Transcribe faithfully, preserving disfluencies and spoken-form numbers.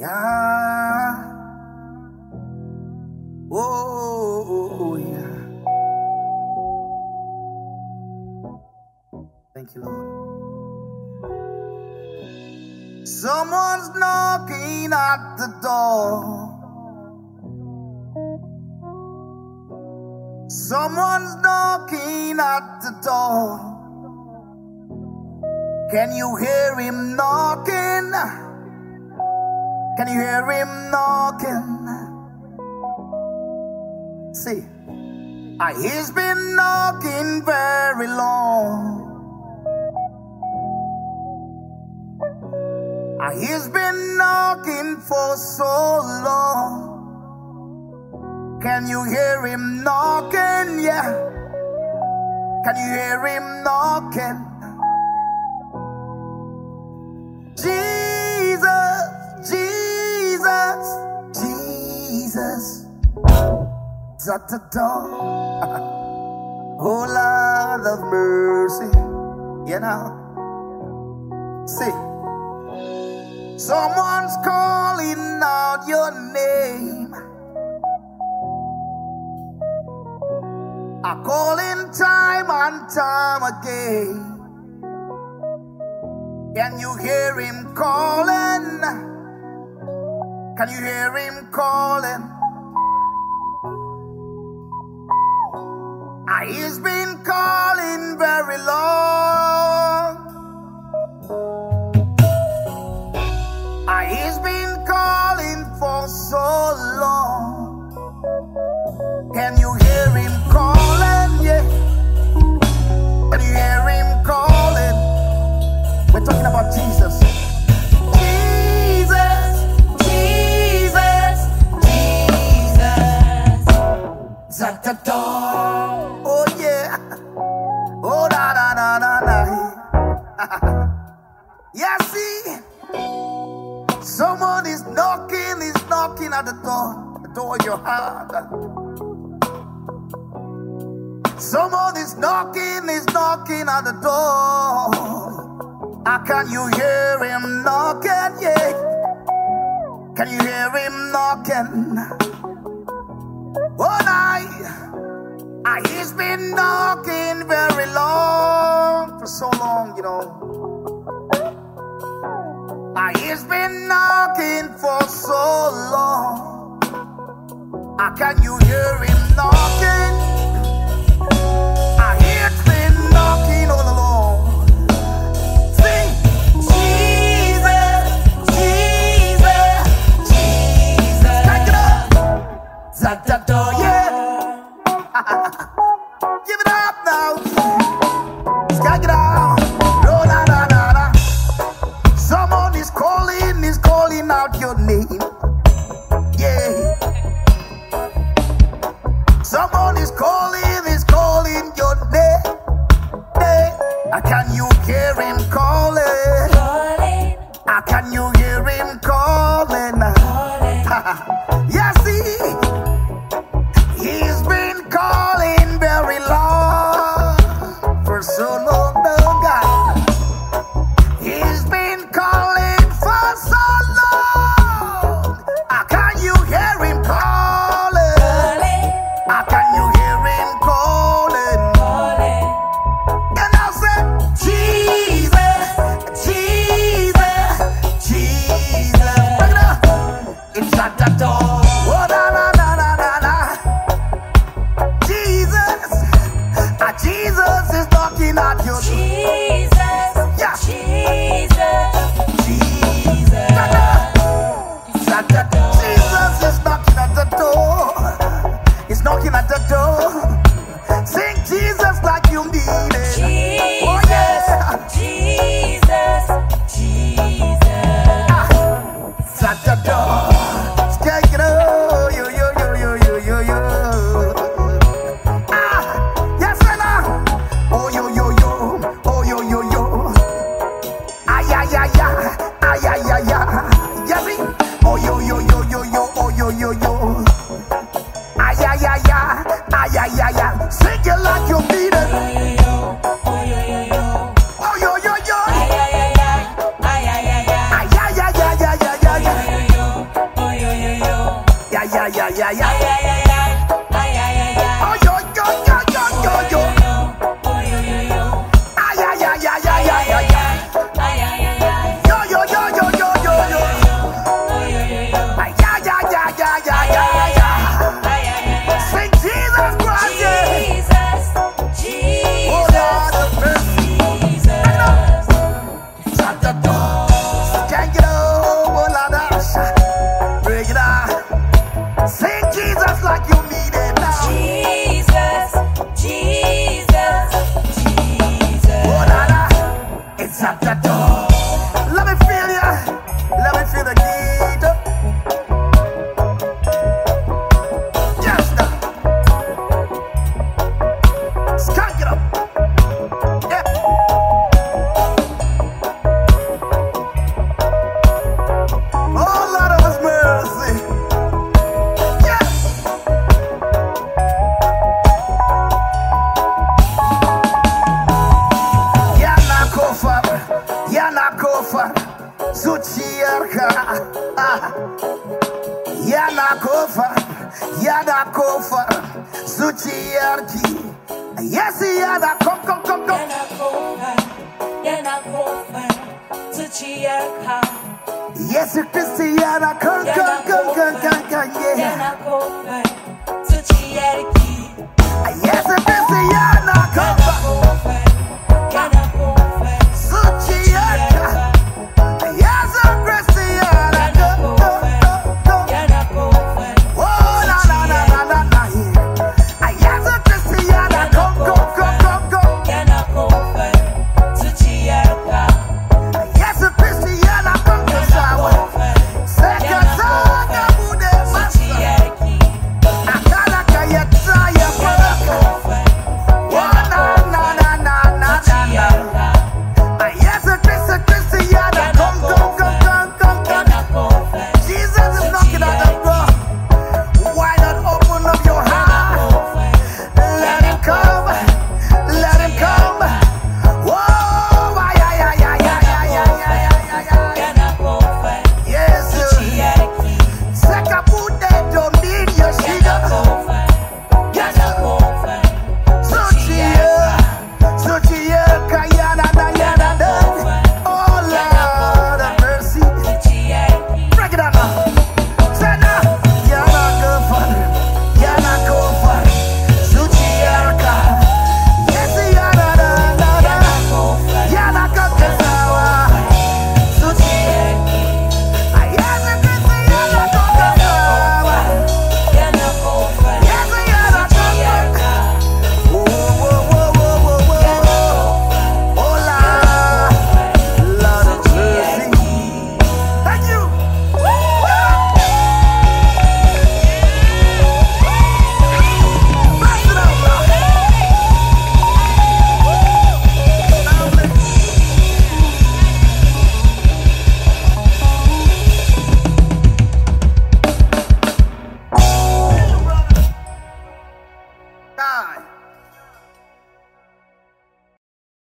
Yeah. Oh, yeah. Thank you, Lord. Someone's knocking at the door. Someone's knocking at the door. Can you hear him knocking? Can you hear him knocking? See, ah, he's been knocking very long. Ah, he's been knocking for so long. Can you hear him knocking? Yeah. Can you hear him knocking? Jesus, Jesus, Jesus is at the door. Oh, Lord of mercy. You know, see, someone's calling out your name. I call him time and time again. Can you hear him calling? Can you hear him calling? Ah, he's been calling very long. Ah, he's been calling for so long. Can you hear him calling? Yeah. Can you hear him calling? We're talking about Jesus. Jesus, Jesus, Jesus is at the door. Oh yeah. Oh da da da da da. Yeah, see, someone is knocking, is knocking at the door, the door of your heart. Someone is knocking, is knocking at the door. Ah, can you hear him knocking? Yeah. Can you hear him knocking? Oh, night. Ah, he's been knocking very long, for so long, you know. Ah, he's been knocking for so long. Ah, can you hear him knocking? Ah, he's been knocking all along. Sing, Jesus, Jesus, Jesus. Take it up. At the door, yeah. Give it up now. Skag it out. No, na, na, na, na. Someone is calling, is calling out your name. Yeah. Someone is calling, is calling your name. Hey. Ah, can you hear him calling? Calling. Ah, can you hear him calling? Calling. Yeah, see, he's been calling very long, for so long, no God. He's been calling for so long. Ah, can you hear him calling? Calling. Ah, can you hear him calling? Calling. And I said, Jesus, Jesus, Jesus. Bring it up. It's at the door. Oh, na, na, na, na, na, na. Jesus, ah, Jesus is knocking at your door. Jesus, Yeah. Jesus, Jesus. It's at the door. Jesus is knocking at the door. He's knocking at the door. Sing Jesus like you need it. Oh yeah. Jesus, Jesus. Ah, it's at the door. Take it oh, yo yo yo yo yo yo yo. Ah, yes fella. Oh yo yo yo. Oh yo yo yo. Ay ay ay ay. Ay ay ay ay. Yes see. Oh yo yo yo yo yo. Oh yo yo yo. Ay ay ay ay. Ay ay ay ay. Sing it like you mean it. Oh yo yo yo, Oh yo yo yo. ay ay ay ay, ay ay ay ay, Ay ay ay ay ay ay ay. yo yo yo. ay, ay. Oh, yo, yo, yo, yo, yo, yo. Ay, ay, ay, ay, ay, ay, ay, ay. Yo, yo, yo, yo, yo, yo, yo. Ay, ay, ay, ay, ay, ay, ay, ay. Sing Jesus Christ, yeah. Oh, Lord of mercy. Shut the door. Can't get over, Lord, break it out. Sing Jesus like you mean it now. Jesus, Jesus, Jesus. Oh, Lord, it's at the door. Let me feel ya. Let me feel the heat. Yes, now. Skank it up. Yeah. Oh, Lord of His mercy. Yeah. Yana kofar, yana kofar, zuciyarka. Ah. Yana kofar, yana kofar, zuciyarki. Yes, yana kom kom kom kom. Yana kofar, yana kofar, zuciyarka. Yes, Christiana, come come come come come come yeah. Yana kofar, zuciyarki. Yes, Christiana, come Yana come. kofar,